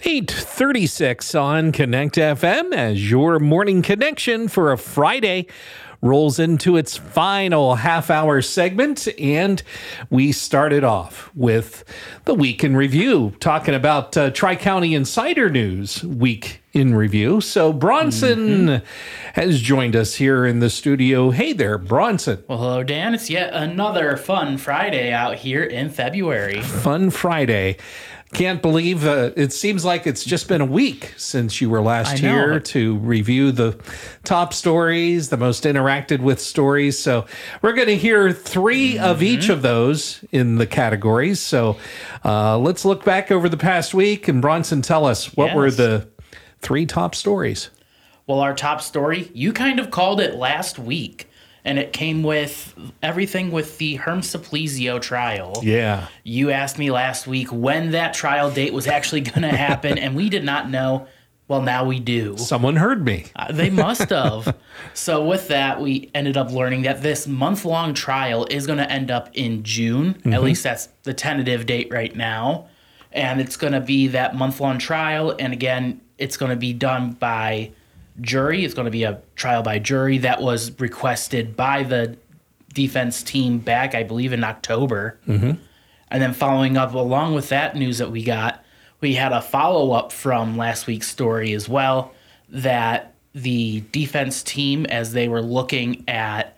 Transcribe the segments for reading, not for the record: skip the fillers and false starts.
8:36 on Connect FM as your morning connection for a Friday rolls into its final half-hour segment, and we started off with the Week in Review, talking about Tri-County Insider News Week in Review. So Bronson has joined us here in the studio. Hey there, Bronson. Well, hello, Dan. It's yet another fun Friday out here in February. Fun Friday. Can't believe it seems like it's just been a week since you were last here to review the top stories, the most interacted with stories. So we're going to hear three of each of those in the categories. So let's look back over the past week. And Bronson, tell us, what were the three top stories? Well, our top story, you kind of called it last week. And it came with everything with the Herm Simplizio trial. Yeah. You asked me last week when that trial date was actually going to happen, and we did not know. Well, now we do. Someone heard me. They must have. So with that, we ended up learning that this month-long trial is going to end up in June. At least that's the tentative date right now. And it's going to be that month-long trial. And again, it's going to be done by jury. It's going to be a trial by jury that was requested by the defense team back, I believe, in October. And then following up along with that news that we got, we had a follow-up from last week's story as well, that the defense team, as they were looking at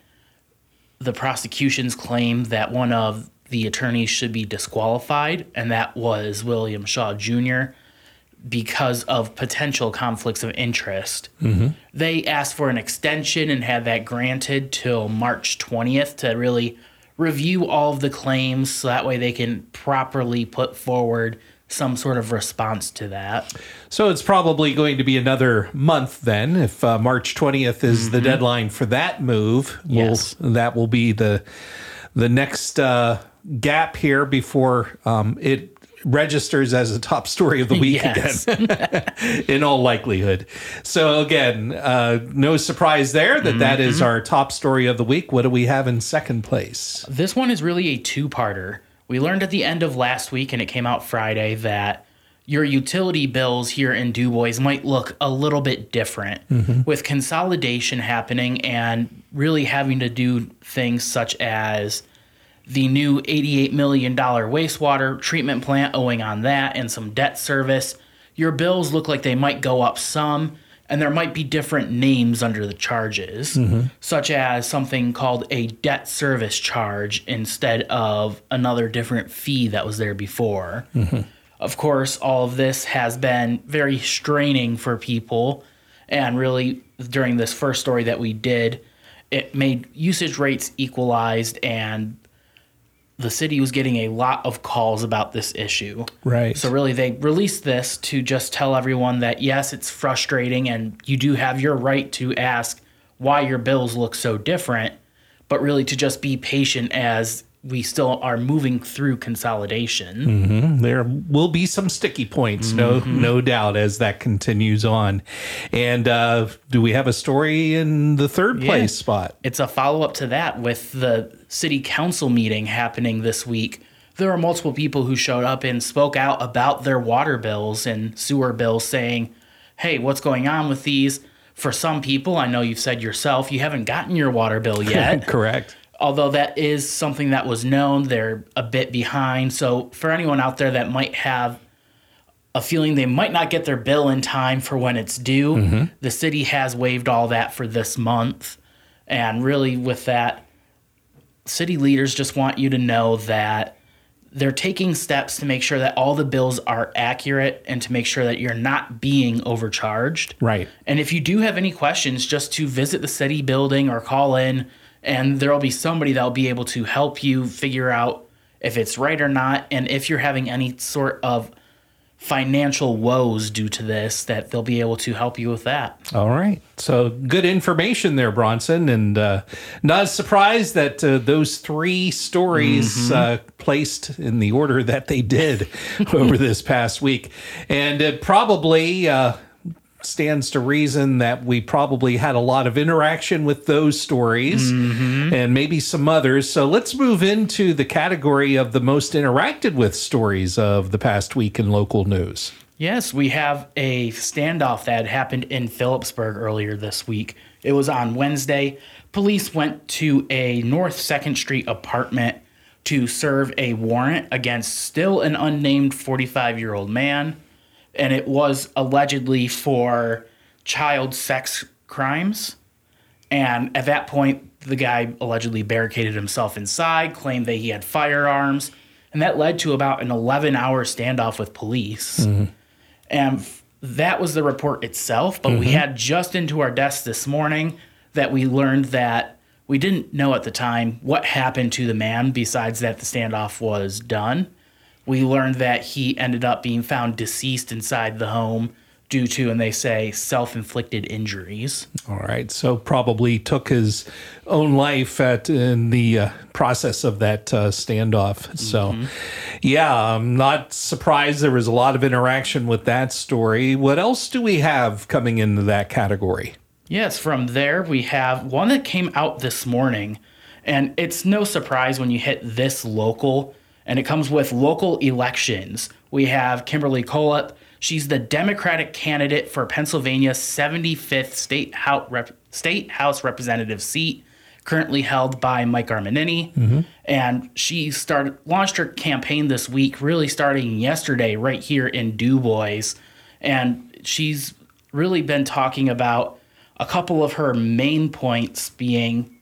the prosecution's claim that one of the attorneys should be disqualified, and that was William Shaw Jr., because of potential conflicts of interest. They asked for an extension and had that granted till March 20th to really review all of the claims so that way they can properly put forward some sort of response to that. So it's probably going to be another month then, if March 20th is the deadline for that move. Yes. That will be the next gap here before it registers as a top story of the week again, in all likelihood. So again, no surprise there that is our top story of the week. What do we have in second place? This one is really a two-parter. We learned at the end of last week, and it came out Friday, that your utility bills here in DuBois might look a little bit different with consolidation happening and really having to do things such as the new $88 million wastewater treatment plant owing on that and some debt service. Your bills look like they might go up some, and there might be different names under the charges, such as something called a debt service charge instead of another different fee that was there before. Of course, all of this has been very straining for people, and really during this first story that we did, it made usage rates equalized, and the city was getting a lot of calls about this issue. Right. So really they released this to just tell everyone that, yes, it's frustrating and you do have your right to ask why your bills look so different, but really to just be patient as we still are moving through consolidation. There will be some sticky points, no doubt, as that continues on. And do we have a story in the third place spot? It's a follow-up to that with the city council meeting happening this week. There were multiple people who showed up and spoke out about their water bills and sewer bills, saying, hey, what's going on with these? For some people, I know you've said yourself, you haven't gotten your water bill yet. Correct. Although that is something that was known, they're a bit behind. So for anyone out there that might have a feeling they might not get their bill in time for when it's due, the city has waived all that for this month. And really with that, city leaders just want you to know that they're taking steps to make sure that all the bills are accurate and to make sure that you're not being overcharged. Right. And if you do have any questions, just to visit the city building or call in, and there will be somebody that will be able to help you figure out if it's right or not, and if you're having any sort of financial woes due to this, that they'll be able to help you with that. All right. So good information there, Bronson. And not surprised that those three stories placed in the order that they did over this past week. And it probably stands to reason that we probably had a lot of interaction with those stories and maybe some others. So let's move into the category of the most interacted with stories of the past week in local news. Yes, we have a standoff that happened in Phillipsburg earlier this week. It was on Wednesday. Police went to a North 2nd Street apartment to serve a warrant against still an unnamed 45-year-old man, and it was allegedly for child sex crimes. And at that point, the guy allegedly barricaded himself inside, claimed that he had firearms, and that led to about an 11-hour standoff with police. And that was the report itself, but we had just into our desk this morning that we learned that we didn't know at the time what happened to the man besides that the standoff was done. We learned that he ended up being found deceased inside the home due to, and they say, self-inflicted injuries. All right. So probably took his own life in the process of that standoff. So, yeah, I'm not surprised there was a lot of interaction with that story. What else do we have coming into that category? Yes, from there we have one that came out this morning, and it's no surprise when you hit this local, and it comes with local elections. We have Kimberly Colep. She's the Democratic candidate for Pennsylvania's 75th State House Representative seat, currently held by Mike Armanini. And she launched her campaign this week, really starting yesterday right here in DuBois. And she's really been talking about a couple of her main points being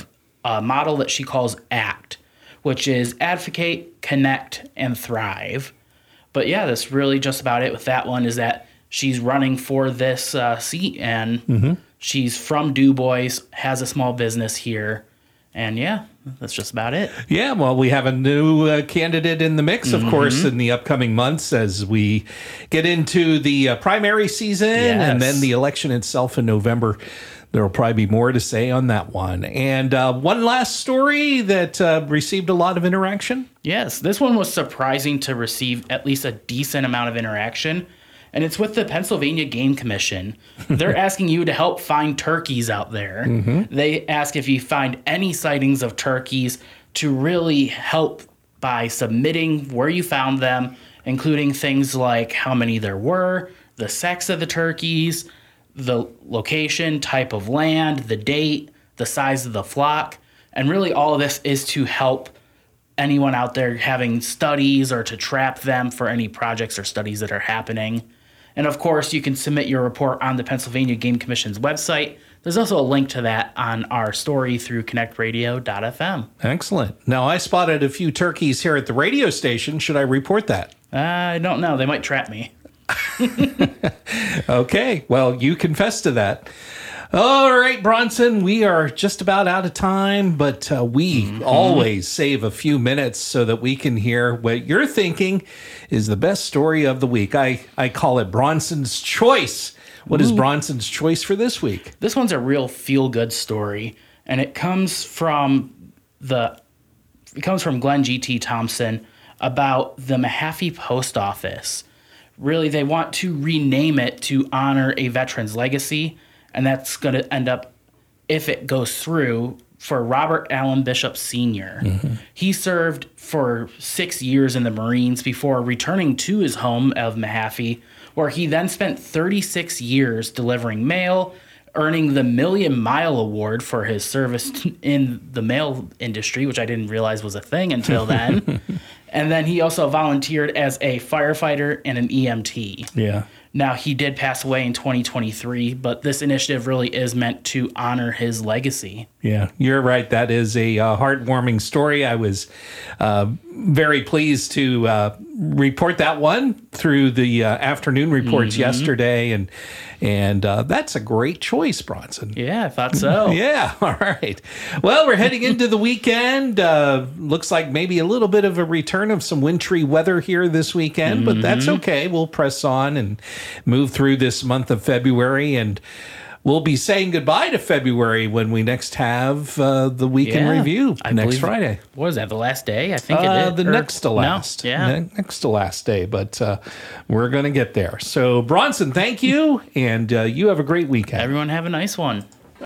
a model that she calls ACT, which is advocate, connect, and thrive. But yeah, that's really just about it with that one, is that she's running for this seat, and she's from DuBois, has a small business here. And yeah, that's just about it. Yeah, well, we have a new candidate in the mix, of course, in the upcoming months as we get into the primary season and then the election itself in November. There will probably be more to say on that one. And one last story that received a lot of interaction. Yes, this one was surprising to receive at least a decent amount of interaction. And it's with the Pennsylvania Game Commission. They're asking you to help find turkeys out there. They ask if you find any sightings of turkeys to really help by submitting where you found them, including things like how many there were, the sex of the turkeys, the location, type of land, the date, the size of the flock. And really all of this is to help anyone out there having studies or to trap them for any projects or studies that are happening. And of course, you can submit your report on the Pennsylvania Game Commission's website. There's also a link to that on our story through connectradio.fm. Excellent. Now, I spotted a few turkeys here at the radio station. Should I report that? I don't know. They might trap me. Okay. Well, you confess to that. All right, Bronson, we are just about out of time, but we always save a few minutes so that we can hear what you're thinking is the best story of the week. I call it Bronson's Choice. What is Bronson's Choice for this week? This one's a real feel-good story, and it comes from Glenn G.T. Thompson about the Mahaffey Post Office. Really, they want to rename it to honor a veteran's legacy. And that's going to end up, if it goes through, for Robert Allen Bishop Sr. He served for 6 years in the Marines before returning to his home of Mahaffey, where he then spent 36 years delivering mail, earning the Million Mile Award for his service in the mail industry, which I didn't realize was a thing until then. And then he also volunteered as a firefighter and an EMT. Yeah. Now, he did pass away in 2023, but this initiative really is meant to honor his legacy. Yeah, you're right. That is a heartwarming story. I was very pleased to report that one through the afternoon reports yesterday, and that's a great choice, Bronson. Yeah, I thought so. Yeah, all right. Well, we're heading into the weekend. Looks like maybe a little bit of a return of some wintry weather here this weekend, but that's okay. We'll press on and move through this month of February, and we'll be saying goodbye to February when we next have the week in review next Friday. What is that, the last day? I think it is. The next to last. No, yeah. Next to last day, but we're going to get there. So, Bronson, thank you, and you have a great weekend. Everyone have a nice one.